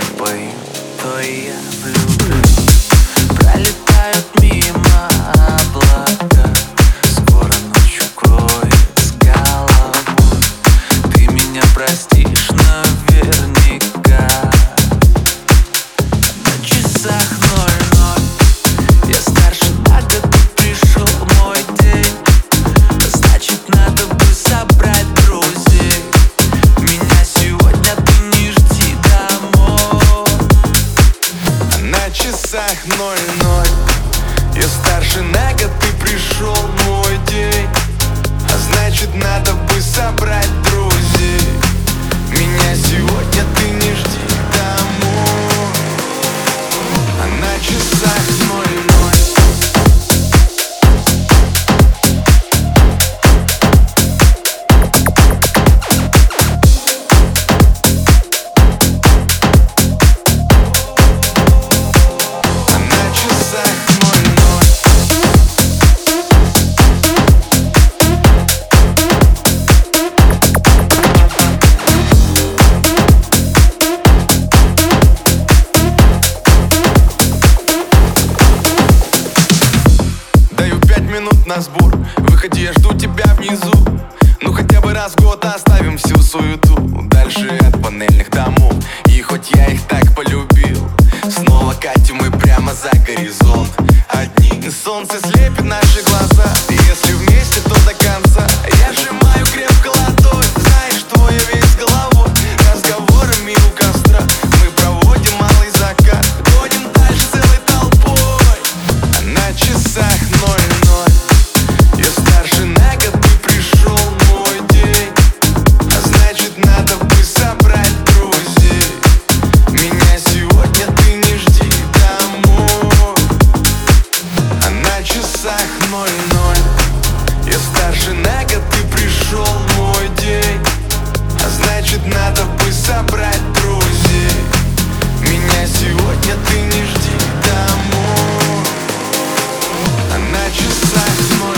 пою, то и я влюблюсь. Пролетают мимо облака, скоро ночь укроет с головой. Ты меня простишь наверняка. На часах 00, я старше на год, пришел мой день. Значит, надо бы собрать друзей. Меня сегодня ты не жди домой. На часах 00, я старше на год, ты пришел мой день. А значит, надо бы собрать друзей. Меня сегодня ты не жди домой. А на часах 00. На сбор, выходи, я жду тебя внизу. Ну хотя бы раз в год оставим всю суету дальше от панельных домов. И хоть я их так полюбил, снова катим мы прямо за горизонт. Одни солнце слепит наши глаза, и если вместе, то до конца. Я сжимаю крепко ладонь, знаешь, что я весь головой. Разговорами у костра мы проводим малый закат, гоним дальше целой толпой. А на часах 00, я старше на год, ты пришел мой день. А значит, надо бы собрать друзей. Меня сегодня ты не жди домой. А на часах 00, я старше на год, ты пришел мой день. А значит, надо бы собрать друзей. Меня сегодня ты не жди домой. А на часах 00.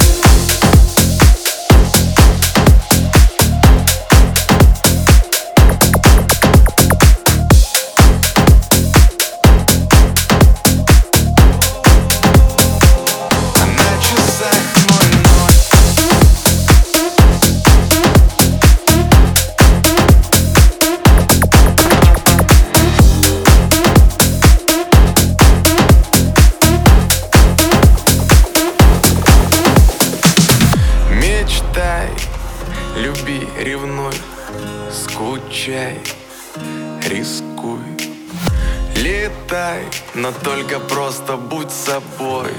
Мечтай, люби, ревнуй, скучай, рискуй. Летай, но только просто будь собой.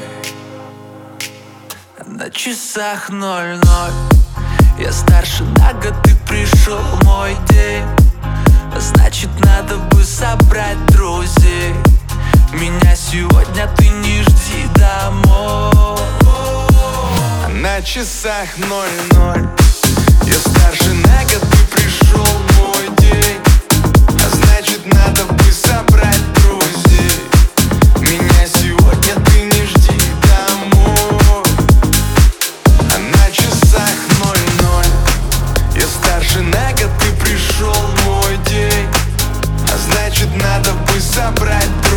На часах 00, я старше на год, ты пришел мой день. Значит, надо бы собрать друзей. Меня сегодня ты не жди домой. На часах 00, я старше на год, ты пришел мой день. А значит, надо бы собрать друзей. Меня сегодня ты не жди домой. А на часах 00, я старше на год, ты пришел мой день. А значит, надо бы собрать друзей.